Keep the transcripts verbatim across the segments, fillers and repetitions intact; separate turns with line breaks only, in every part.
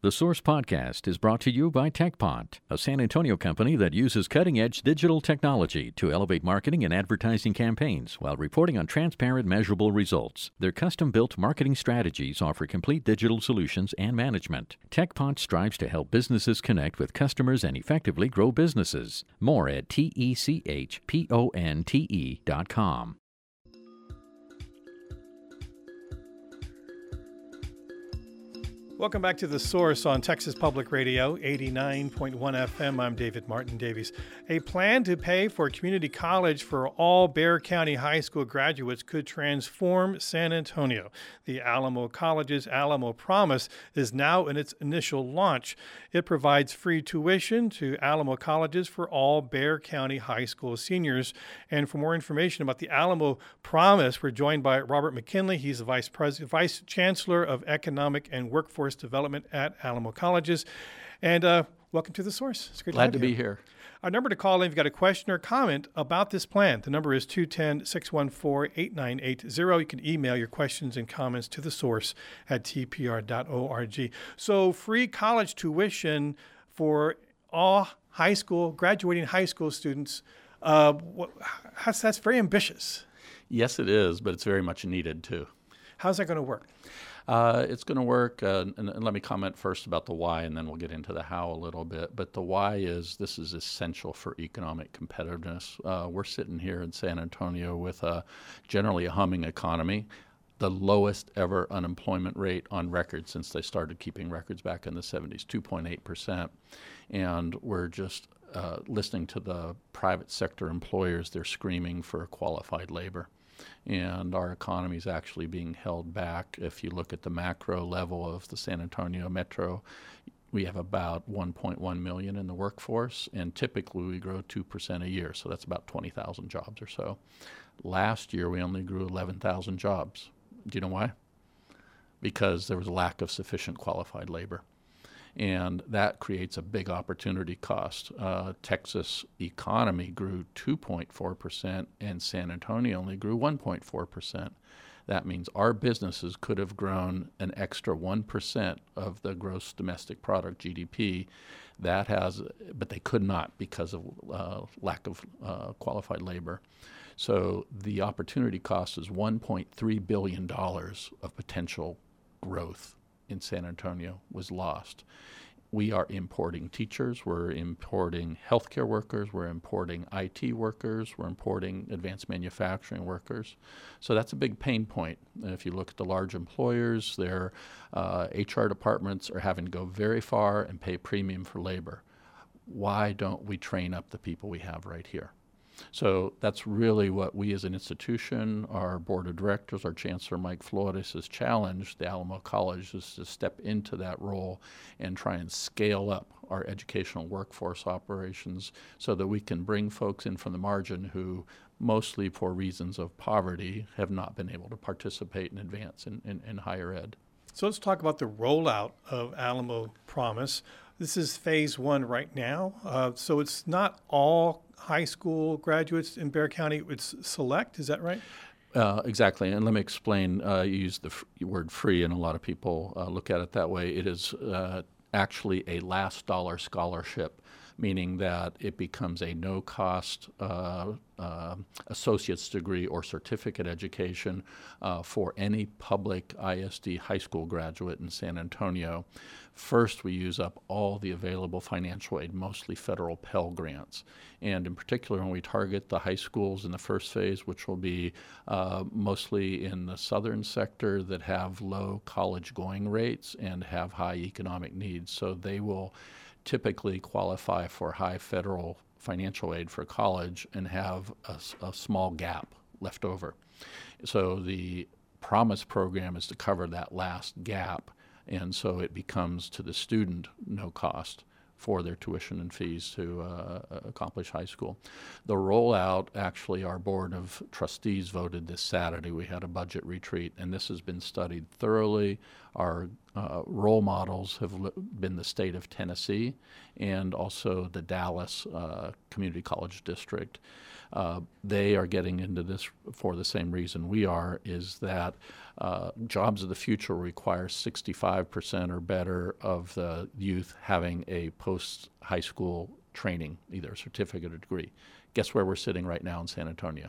The Source Podcast is brought to you by TechPont, a San Antonio company that uses cutting-edge digital technology to elevate marketing and advertising campaigns while reporting on transparent, measurable results. Their custom-built marketing strategies offer complete digital solutions and management. TechPont strives to help businesses connect with customers and effectively grow businesses. More at T E C H P O N T E dot com.
Welcome back to The Source on Texas Public Radio, eighty-nine point one F M. I'm David Martin Davies. A plan to pay for community college for all Bexar County High School graduates could transform San Antonio. The Alamo College's Alamo Promise is now in its initial launch. It provides free tuition to Alamo colleges for all Bexar County High School seniors. And for more information about the Alamo Promise, we're joined by Robert McKinley. He's the Vice President, Vice Chancellor of Economic and Workforce Development at Alamo Colleges. And uh, welcome to The Source. It's great
Glad
to,
to
have
be
you.
here.
Our number to call in if you've got a question or comment about this plan. The number is two one zero, six one four, eight nine eight zero. You can email your questions and comments to The Source at T P R dot org. So free college tuition for all high school, graduating high school students. Uh, what, that's, that's very ambitious.
Yes, it is, but it's very much needed too.
How's that going to work?
Uh, it's going to work, uh, and, and let me comment first about the why, and then we'll get into the how a little bit. But the why is this is essential for economic competitiveness. Uh, we're sitting here in San Antonio with a generally a humming economy, the lowest ever unemployment rate on record since they started keeping records back in the seventies, two point eight percent. And we're just uh, listening to the private sector employers, they're screaming for qualified labor. And our economy is actually being held back. If you look at the macro level of the San Antonio metro, we have about one point one million in the workforce, and typically we grow two percent a year, so that's about twenty thousand jobs or so. Last year, we only grew eleven thousand jobs. Do you know why? Because there was a lack of sufficient qualified labor. And that creates a big opportunity cost. Uh, Texas economy grew two point four percent and San Antonio only grew one point four percent. That means our businesses could have grown an extra one percent of the gross domestic product, G D P. That has, but they could not because of uh, lack of uh, qualified labor. So the opportunity cost is one point three billion dollars of potential growth in San Antonio was lost. We are importing teachers, we're importing healthcare workers, we're importing I T workers, we're importing advanced manufacturing workers. So that's a big pain point. And if you look at the large employers, their uh, H R departments are having to go very far and pay premium for labor. Why don't we train up the people we have right here? So that's really what we as an institution, our board of directors, our chancellor Mike Flores has challenged the Alamo College is to step into that role and try and scale up our educational workforce operations so that we can bring folks in from the margin who mostly for reasons of poverty have not been able to participate and advance in, in, in higher ed.
So let's talk about the rollout of Alamo Promise. This is phase one right now. Uh, so it's not all high school graduates in Bexar County. It's select, is that right?
Uh, exactly, and let me explain. Uh, you use the f- word free, and a lot of people uh, look at it that way. It is uh, actually a last dollar scholarship, meaning that it becomes a no-cost uh, uh, associate's degree or certificate education uh, for any public I S D high school graduate in San Antonio. First, we use up all the available financial aid, mostly federal Pell Grants. And in particular, when we target the high schools in the first phase, which will be uh, mostly in the southern sector that have low college going rates and have high economic needs. So they will typically qualify for high federal financial aid for college and have a, a small gap left over. So the Promise program is to cover that last gap. And so it becomes to the student no cost for their tuition and fees to uh, accomplish high school. The rollout, actually, our board of trustees voted this Saturday. We had a budget retreat, and this has been studied thoroughly. Our uh, role models have li- been the state of Tennessee and also the Dallas uh, Community College District. Uh, they are getting into this for the same reason we are, is that uh, jobs of the future require sixty-five percent or better of the youth having a post-high school training, either a certificate or degree. Guess where we're sitting right now in San Antonio?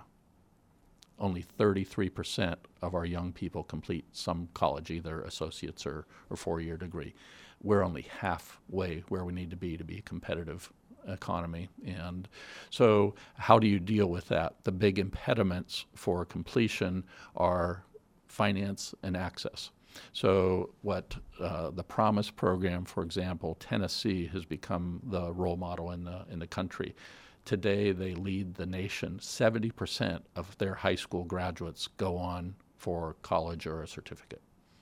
Only thirty-three percent of our young people complete some college, either associates or, or four-year degree. We're only halfway where we need to be to be a competitive economy. And so how do you deal with that? The big impediments for completion are finance and access. So what uh, the Promise program, for example, Tennessee has become the role model in the in the country. Today they lead the nation. seventy percent of their high school graduates go on for college or a certificate.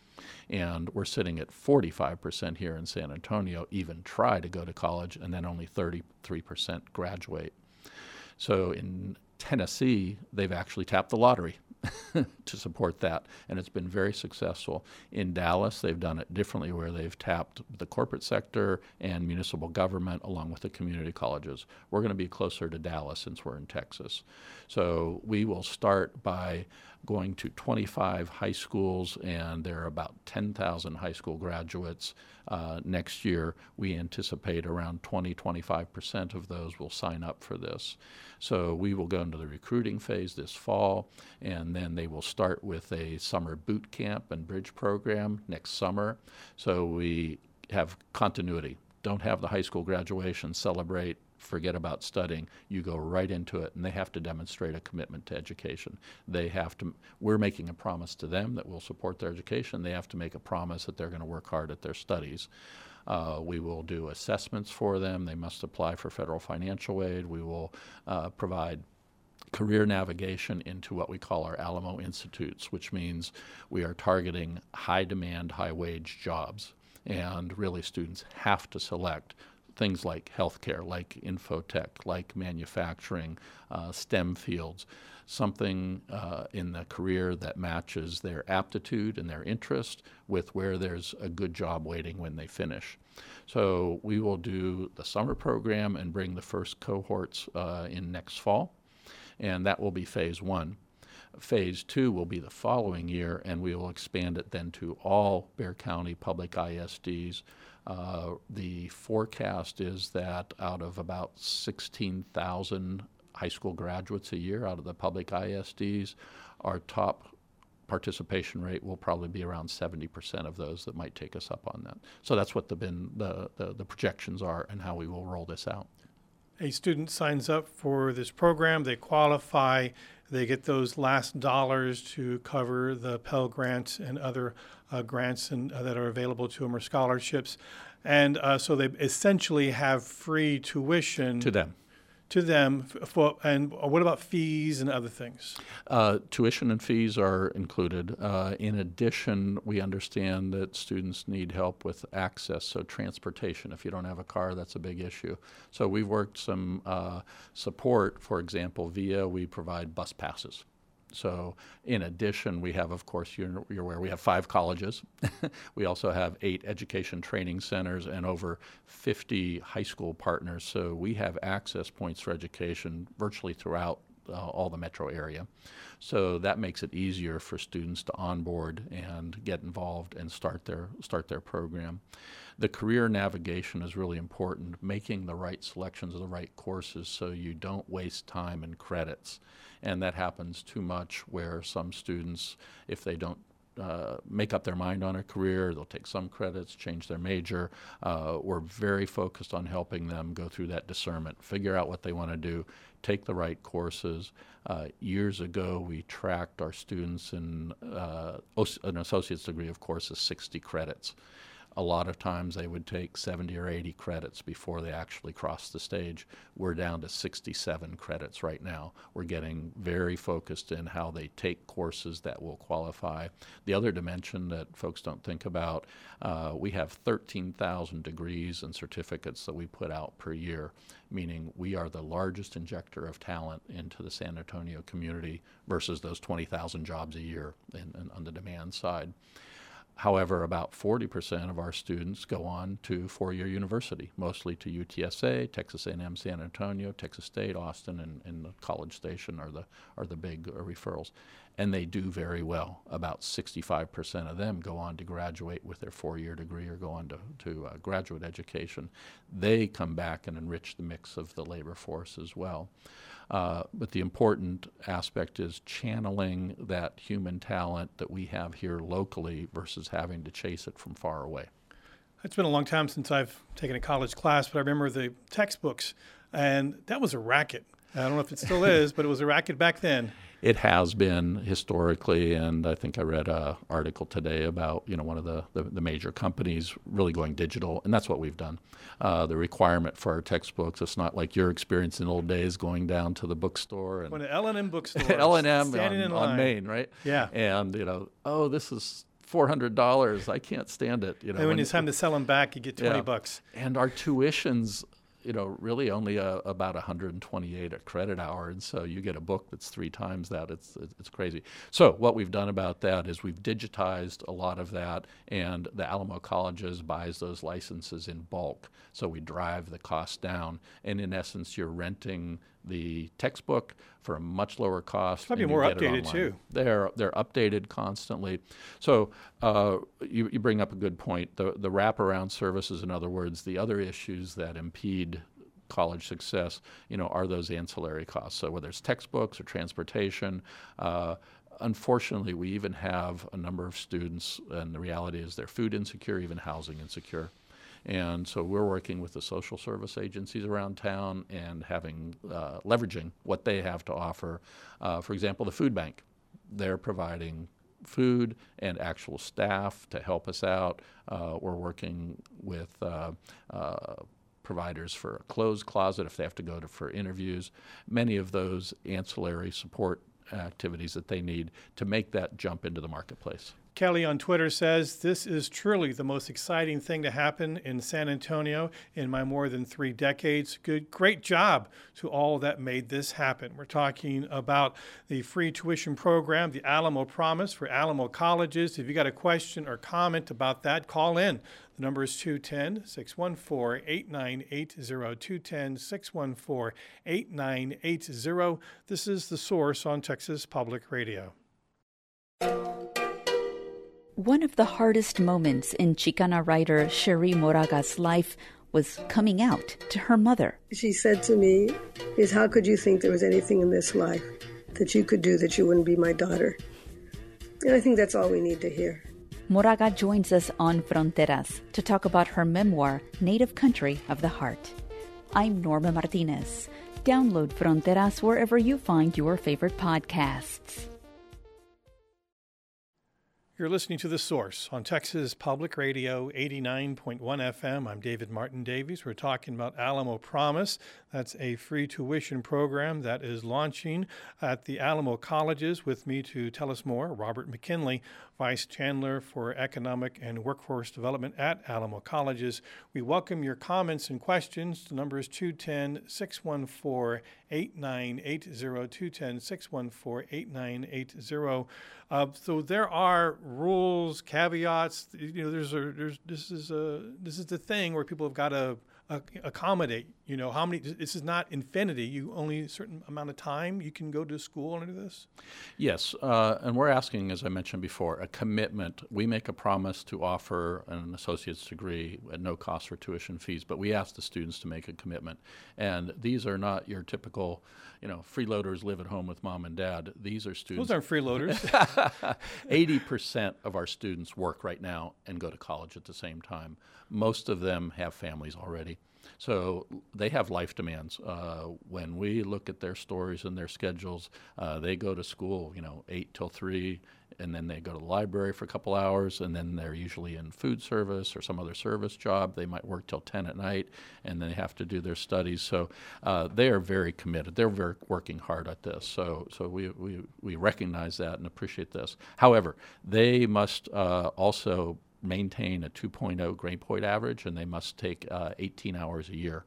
And we're sitting at forty-five percent here in San Antonio even try to go to college, and then only thirty-three percent graduate. So in Tennessee, they've actually tapped the lottery to support that, and it's been very successful. In Dallas, they've done it differently, where they've tapped the corporate sector and municipal government along with the community colleges. We're going to be closer to Dallas since we're in Texas. So we will start by going to twenty-five high schools, and there are about ten thousand high school graduates. Uh, next year, we anticipate around twenty, twenty-five percent of those will sign up for this. So we will go into the recruiting phase this fall, and then they will start with a summer boot camp and bridge program next summer. So we have continuity. Don't have the high school graduation, celebrate, forget about studying. You go right into it, and they have to demonstrate a commitment to education. They have to, we're making a promise to them that we'll support their education. They have to make a promise that they're going to work hard at their studies. Uh, we will do assessments for them. They must apply for federal financial aid. We will uh, provide career navigation into what we call our Alamo Institutes, which means we are targeting high demand, high wage jobs. And really students have to select things like healthcare, like infotech, like manufacturing, uh, STEM fields, something uh, in the career that matches their aptitude and their interest with where there's a good job waiting when they finish. So we will do the summer program and bring the first cohorts uh, in next fall, and that will be phase one. Phase two will be the following year, and we will expand it then to all Bexar County public I S Ds. Uh, the forecast is that out of about sixteen thousand high school graduates a year out of the public I S Ds, our top participation rate will probably be around seventy percent of those that might take us up on that. So that's what the, been, the, the, the projections are and how we will roll this out.
A student signs up for this program, they qualify, they get those last dollars to cover the Pell Grant and other uh, grants and, uh, that are available to them, or scholarships. And uh, so they essentially have free tuition.
To them.
To them. For, and what about fees and other things?
Uh, tuition and fees are included. Uh, in addition, we understand that students need help with access, so transportation. If you don't have a car, that's a big issue. So we've worked some uh, support, for example, via we provide bus passes. So in addition, we have, of course, you're, you're aware, we have five colleges. We also have eight education training centers and over fifty high school partners. So we have access points for education virtually throughout uh, all the metro area. So that makes it easier for students to onboard and get involved and start their, start their program. The career navigation is really important, making the right selections of the right courses so you don't waste time and credits. And that happens too much where some students, if they don't uh, make up their mind on a career, they'll take some credits, change their major. Uh, we're very focused on helping them go through that discernment, figure out what they want to do, take the right courses. Uh, years ago, we tracked our students in uh, an associate's degree, of course, is sixty credits. A lot of times they would take seventy or eighty credits before they actually crossed the stage. We're down to sixty-seven credits right now. We're getting very focused in how they take courses that will qualify. The other dimension that folks don't think about, uh, we have thirteen thousand degrees and certificates that we put out per year, meaning we are the largest injector of talent into the San Antonio community versus those twenty thousand jobs a year in, in, on the demand side. However, about forty percent of our students go on to four-year university, mostly to U T S A, Texas A and M San Antonio, Texas State, Austin, and, and the College Station are the are the big uh, referrals. And they do very well. About sixty-five percent of them go on to graduate with their four-year degree or go on to, to uh, graduate education. They come back and enrich the mix of the labor force as well. Uh, but the important aspect is channeling that human talent that we have here locally versus having to chase it from far away.
It's been a long time since I've taken a college class, but I remember the textbooks, and that was a racket. I don't know if it still is, but it was a racket back then.
It has been historically, and I think I read an article today about, you know, one of the, the, the major companies really going digital, and that's what we've done. Uh, the requirement for our textbooks, it's not like your experience in old days going down to the bookstore. And
Going to L and M bookstore.
L and M
standing
on,
in line.
on Main, right?
Yeah.
And, you know, oh, this is four hundred dollars. I can't stand it. You know,
and when it's time to sell them back, you get twenty
yeah.
bucks.
And our tuitions, you know, really only uh, about one hundred twenty-eight a credit hour, and so you get a book that's three times that. It's it's crazy. So what we've done about that is we've digitized a lot of that, and the Alamo Colleges buys those licenses in bulk. So we drive the cost down, and in essence, you're renting the textbook for a much lower cost.
Probably
and you
more
get it
updated
online.
too.
They're they're updated constantly. So uh, you you bring up a good point. The the wraparound services, in other words, the other issues that impede college success, you know, are those ancillary costs. So whether it's textbooks or transportation. Uh, Unfortunately, we even have a number of students, and the reality is they're food insecure, even housing insecure. And so we're working with the social service agencies around town and having uh, leveraging what they have to offer. Uh, for example, the food bank. They're providing food and actual staff to help us out. Uh, we're working with uh, uh, providers for a clothes closet if they have to go to for interviews. Many of those ancillary support activities that they need to make that jump into the marketplace.
Kelly on Twitter says, this is truly the most exciting thing to happen in San Antonio in my more than three decades. Good, great job to all that made this happen. We're talking about the free tuition program, the Alamo Promise for Alamo Colleges. If you got a question or comment about that, call in. The number is two one zero, six one four, eight nine eight zero, two one zero, six one four, eight nine eight zero. This is The Source on Texas Public Radio.
One of the hardest moments in Chicana writer Cherie Moraga's life was coming out to her mother.
She said to me, is how could you think there was anything in this life that you could do that you wouldn't be my daughter? And I think that's all we need to hear.
Moraga joins us on Fronteras to talk about her memoir, Native Country of the Heart. I'm Norma Martinez. Download Fronteras wherever you find your favorite podcasts.
You're listening to The Source on Texas Public Radio, eighty-nine point one F M. I'm David Martin Davies. We're talking about Alamo Promise. That's a free tuition program that is launching at the Alamo Colleges. With me to tell us more, Robert McKinley, Vice Chancellor for Economic and Workforce Development at Alamo Colleges. We welcome your comments and questions. The number is two one zero, six one four, eight nine eight zero, two one zero, six one four, eight nine eight zero. Uh, so there are rules, caveats. You know, there's a there's this is a this is the thing where people have got to uh, accommodate. You know, how many? This is not infinity. You only a certain amount of time you can go to school and do this.
Yes, uh, and we're asking, as I mentioned before, a commitment. We make a promise to offer an associate's degree at no cost for tuition fees, but we ask the students to make a commitment. And these are not your typical, you know, freeloaders live at home with mom and dad. These are students.
Those aren't freeloaders.
eighty percent of our students work right now and go to college at the same time. Most of them have families already. So they have life demands. Uh, when we look at their stories and their schedules, uh, they go to school, you know, eight till three, and then they go to the library for a couple hours, and then they're usually in food service or some other service job. They might work till ten at night, and they have to do their studies. So uh, they are very committed. They're very working hard at this. So so we, we, we recognize that and appreciate this. However, they must uh, also maintain a two point oh grade point average, and they must take uh, eighteen hours a year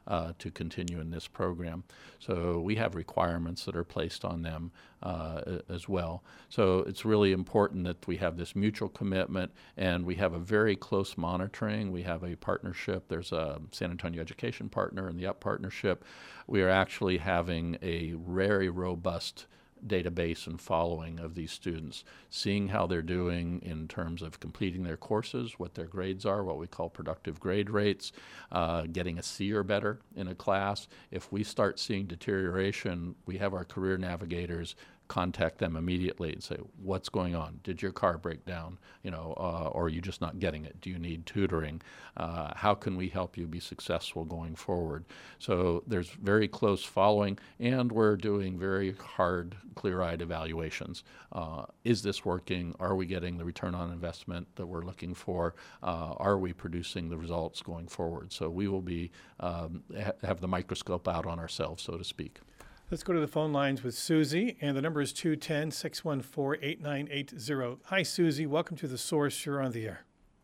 uh, to continue in this program. So we have requirements that are placed on them uh, as well. So it's really important that we have this mutual commitment, and we have a very close monitoring. We have a partnership. There's a San Antonio Education Partner and the U P partnership. We are actually having a very robust database and following of these students, seeing how they're doing in terms of completing their courses, what their grades are, what we call productive grade rates, uh, getting a C or better in a class. If we start seeing deterioration, we have our career navigators contact them immediately and say, what's going on? Did your car break down? You know, uh, or are you just not getting it? Do you need tutoring? Uh, how can we help you be successful going forward? So there's very close following, and we're doing very hard, clear-eyed evaluations. Uh, is this working? Are we getting the return on investment that we're looking for? Uh, are we producing the results going forward? So we will be um, ha- have the microscope out on ourselves, so to speak.
Let's go to the phone lines with Susie, and the number is two one zero, six one four, eight nine eight zero. Hi, Susie. Welcome to The Source. You're on the air.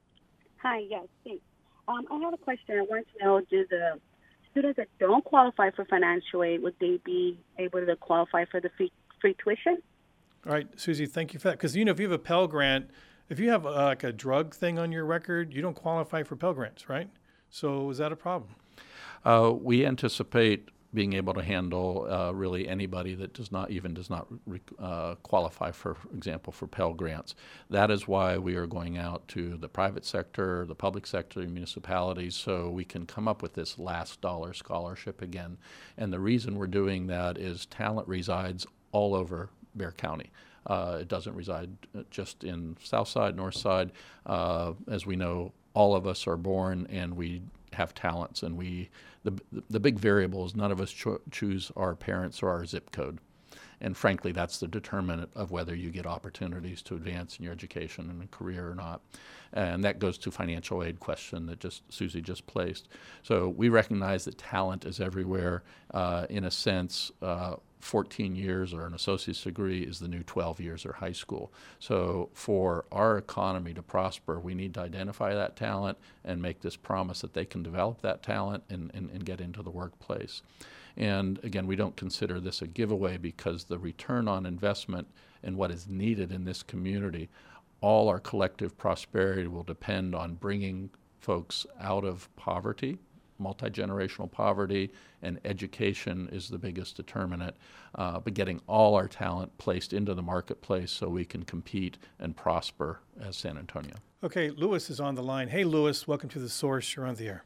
Hi, yes, thanks. Um, I have a question. I want to know, do the students that don't qualify for financial aid, would they be able to qualify for the free, free tuition?
All right, Susie, thank you for that. Because, you know, if you have a Pell Grant, if you have uh, like a drug thing on your record, you don't qualify for Pell Grants, right? So is that a problem?
Uh, we anticipate being able to handle uh, really anybody that does not even does not re- uh, qualify, for example, for Pell Grants. That is why we are going out to the private sector, the public sector, municipalities, so we can come up with this last dollar scholarship again. And the reason we're doing that is talent resides all over Bexar County. Uh, it doesn't reside just in South Side, North Side. Uh, as we know, all of us are born and we have talents, and we the the big variable is none of us cho- choose our parents or our zip code, and frankly that's the determinant of whether you get opportunities to advance in your education and career or not. And that goes to financial aid question that just Susie just placed. So we recognize that talent is everywhere. Uh, in a sense, uh, fourteen years or an associate's degree is the new twelve years or high school. So for our economy to prosper, we need to identify that talent and make this promise that they can develop that talent and, and, and get into the workplace. And again, we don't consider this a giveaway, because the return on investment and what is needed in this community, all our collective prosperity will depend on bringing folks out of poverty, multi-generational poverty, and education is the biggest determinant, uh, but getting all our talent placed into the marketplace so we can compete and prosper as San Antonio.
Okay, Lewis is on the line. Hey, Lewis, welcome to The Source. You're on the air.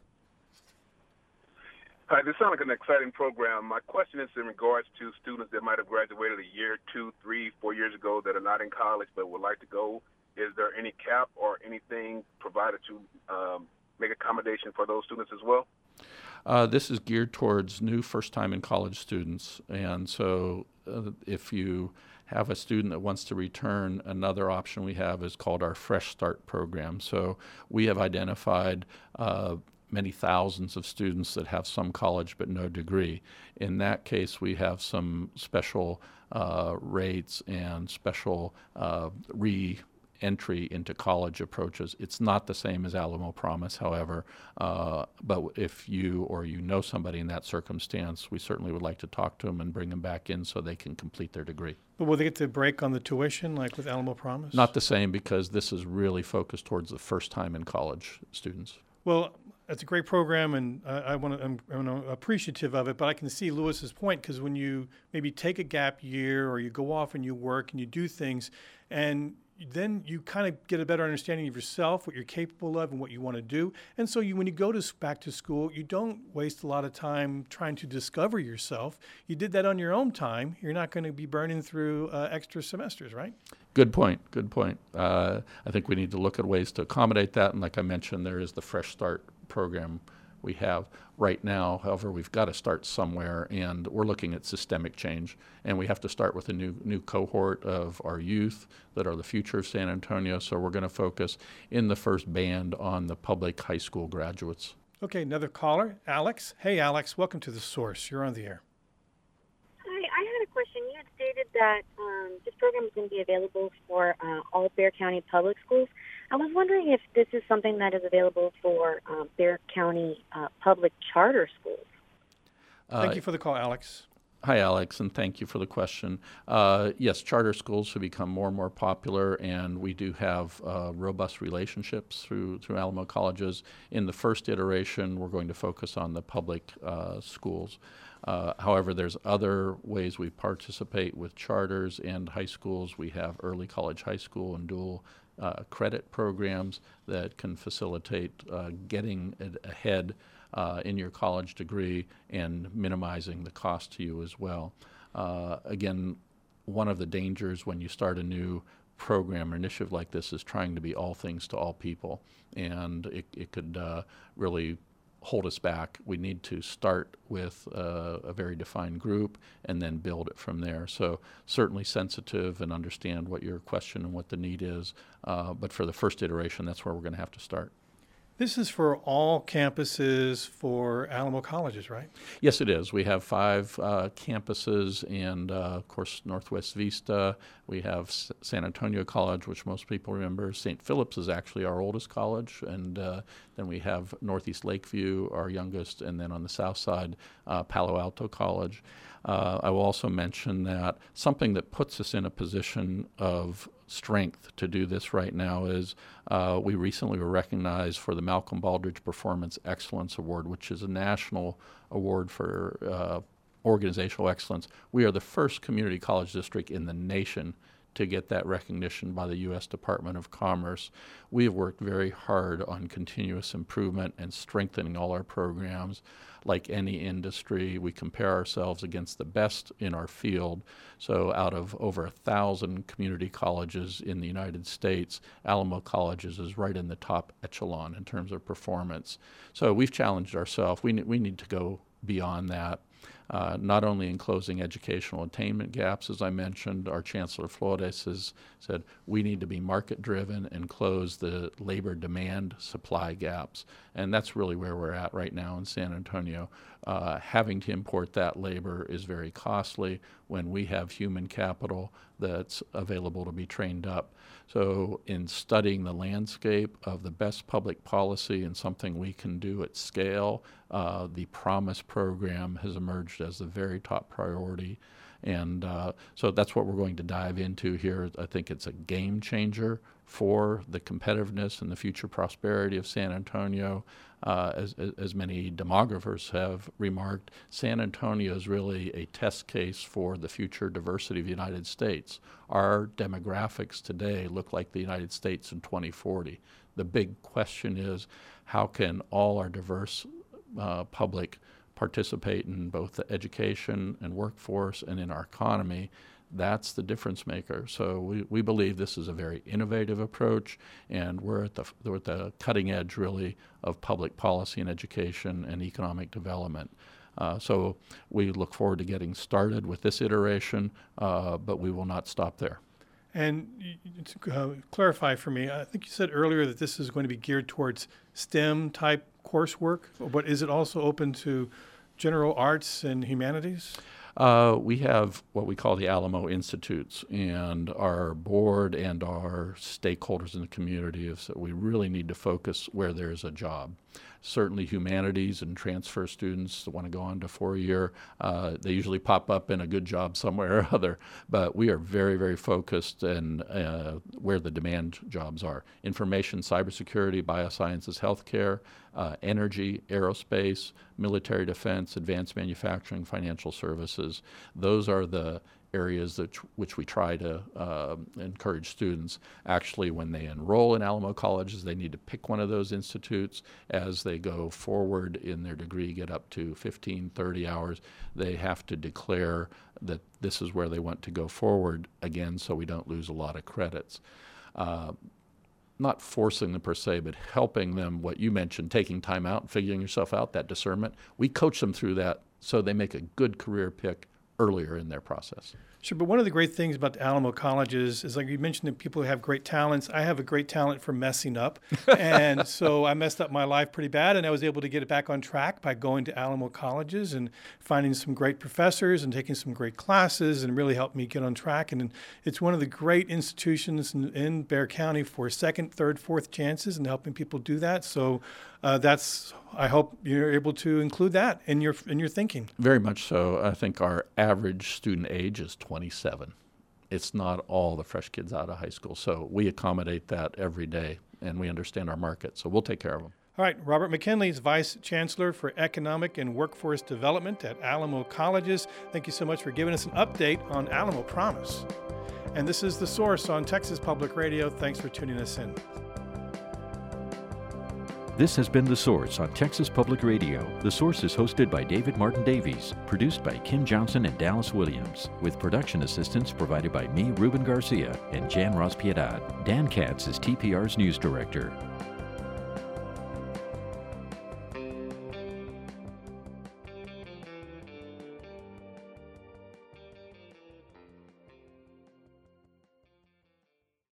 Hi, this sounds like an exciting program. My question is in regards to students that might have graduated a year, two, three, four years ago that are not in college but would like to go. Is there any cap or anything provided to um, make accommodation for those students as well?
Uh, this is geared towards new first-time in college students, and so uh, if you have a student that wants to return, another option we have is called our Fresh Start program. So we have identified uh, many thousands of students that have some college but no degree. In that case, we have some special uh, rates and special uh, re- entry into college approaches. It's not the same as Alamo Promise, however, uh, but if you or you know somebody in that circumstance, we certainly would like to talk to them and bring them back in so they can complete their degree.
But will they get the break on the tuition like with Alamo Promise?
Not the same, because this is really focused towards the first time in college students.
Well, it's a great program, and uh, I want to, I'm, I'm appreciative of it, but I can see Lewis's point, because when you maybe take a gap year or you go off and you work and you do things, and then you kind of get a better understanding of yourself, what you're capable of and what you want to do. And so you, when you go to back to school, you don't waste a lot of time trying to discover yourself. You did that on your own time. You're not going to be burning through uh, extra semesters, right?
Good point. Good point. Uh, I think we need to look at ways to accommodate that. And like I mentioned, there is the Fresh Start program we have right now. However, we've got to start somewhere, and we're looking at systemic change. And we have to start with a new new cohort of our youth that are the future of San Antonio. So we're going to focus in the first band on the public high school graduates.
Okay, another caller, Alex. Hey, Alex, welcome to The Source. You're on the air.
Hi, I had a question. You had stated that um, this program is going to be available for uh, all Bexar County public schools. I was wondering if this is something that is available for um, Bexar County uh, public charter schools.
Thank you for the call, Alex.
Hi, Alex, and thank you for the question. Uh, yes, charter schools have become more and more popular, and we do have uh, robust relationships through through Alamo Colleges. In the first iteration, we're going to focus on the public uh, schools. Uh, however, there's other ways we participate with charters and high schools. We have early college, high school, and dual uh, credit programs that can facilitate uh, getting it ahead Uh, in your college degree and minimizing the cost to you as well. Uh, again, one of the dangers when you start a new program or initiative like this is trying to be all things to all people, and it, it could uh, really hold us back. We need to start with uh, a very defined group and then build it from there. So certainly sensitive and understand what your question and what the need is, uh, but for the first iteration, that's where we're going to have to start.
This is for all campuses for Alamo Colleges, right?
Yes, it is. We have five uh, campuses, and uh, of course, Northwest Vista. We have S- San Antonio College, which most people remember. Saint Philip's is actually our oldest college, and uh, then we have Northeast Lakeview, our youngest, and then on the south side, uh, Palo Alto College. Uh, I will also mention that something that puts us in a position of strength to do this right now is uh, we recently were recognized for the Malcolm Baldrige Performance Excellence Award, which is a national award for uh, organizational excellence. We are the first community college district in the nation to get that recognition by the U S Department of Commerce. We have worked very hard on continuous improvement and strengthening all our programs. Like any industry, we compare ourselves against the best in our field. So out of over a thousand community colleges in the United States, Alamo Colleges is right in the top echelon in terms of performance. So we've challenged ourselves. We, ne- we need to go beyond that. Uh, not only in closing educational attainment gaps, as I mentioned, our Chancellor Flores has said we need to be market-driven and close the labor demand supply gaps. And that's really where we're at right now in San Antonio. Uh, having to import that labor is very costly when we have human capital that's available to be trained up. So in studying the landscape of the best public policy and something we can do at scale, uh, the PROMISE program has emerged as the very top priority. And uh, so that's what we're going to dive into here. I think it's a game changer for the competitiveness and the future prosperity of San Antonio. Uh, as, as many demographers have remarked, San Antonio is really a test case for the future diversity of the United States. Our demographics today look like the United States in twenty forty. The big question is, how can all our diverse uh, public participate in both the education and workforce and in our economy? That's the difference maker. So we, we believe this is a very innovative approach, and we're at the we're at the cutting edge, really, of public policy and education and economic development. Uh, so we look forward to getting started with this iteration, uh, but we will not stop there.
And to uh, clarify for me, I think you said earlier that this is going to be geared towards STEM-type coursework, but is it also open to general arts and humanities?
Uh, we have what we call the Alamo Institutes, and our board and our stakeholders in the community have said we really need to focus where there's a job. Certainly humanities and transfer students that want to go on to four-year, uh, they usually pop up in a good job somewhere or other, but we are very, very focused in uh, where the demand jobs are. Information, cybersecurity, biosciences, healthcare, uh, energy, aerospace, military defense, advanced manufacturing, financial services. Those are the areas that which we try to uh, encourage students. Actually, when they enroll in Alamo Colleges, they need to pick one of those institutes. As they go forward in their degree, get up to fifteen, thirty hours, they have to declare that this is where they want to go forward, again, so we don't lose a lot of credits. Uh, not forcing them per se, but helping them, what you mentioned, taking time out and figuring yourself out, that discernment. We coach them through that so they make a good career pick earlier in their process.
Sure, but one of the great things about the Alamo Colleges is, like you mentioned, that people who have great talents. I have a great talent for messing up, and so I messed up my life pretty bad, and I was able to get it back on track by going to Alamo Colleges and finding some great professors and taking some great classes, and really helped me get on track. And it's one of the great institutions in, in Bexar County for second, third, fourth chances and helping people do that. So uh, that's, I hope you're able to include that in your in your thinking.
Very much so. I think our average student age is twenty-seven. It's not all the fresh kids out of high school. So we accommodate that every day, and we understand our market. So we'll take care of them.
All right, Robert McKinley is Vice Chancellor for Economic and Workforce Development at Alamo Colleges. Thank you so much for giving us an update on Alamo Promise. And this is The Source on Texas Public Radio. Thanks for tuning us in.
This has been The Source on Texas Public Radio. The Source is hosted by David Martin Davies, produced by Kim Johnson and Dallas Williams, with production assistance provided by me, Ruben Garcia, and Jan Rospiedad. Dan Katz is T P R's news director.